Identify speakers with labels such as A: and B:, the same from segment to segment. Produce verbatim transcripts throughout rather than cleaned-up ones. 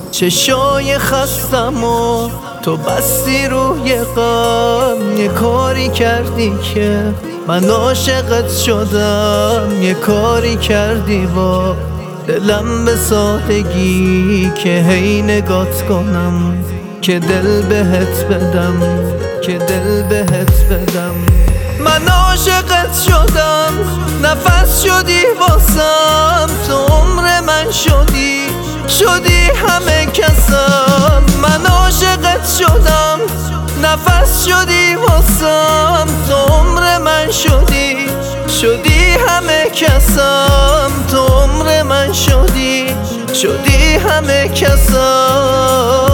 A: چشای خستم و تو بستی روی غم. یه کاری کردی که من عاشقت شدم، یه کاری کردی با دلم به سادگی که هی نگات کنم، که دل بهت بدم، که دل بهت بدم. من عاشقت شدم، نفس شدی واسم، تو عمر من شدی، شدی همه کسم. من عاشقت شدم، نفس شدی واسم، تو عمر من شدی، شدی همه کسم. تو عمر من شدی، شدی همه کسم.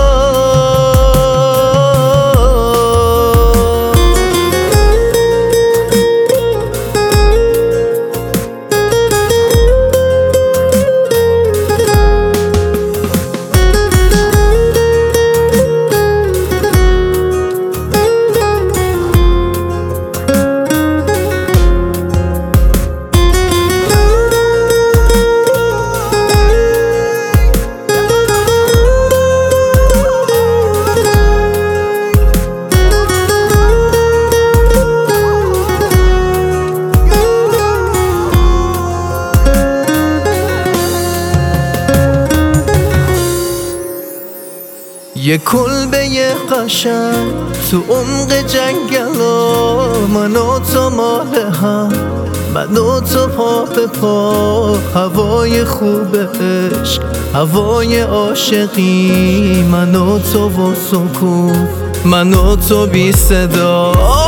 A: یه کلبه قشنگ تو عمق جنگلا، من و تو مال هم، من و تو پا به پا. هوای خوب عشق، هوای عاشقی، من و تو و سکون، من و تو بی صدا.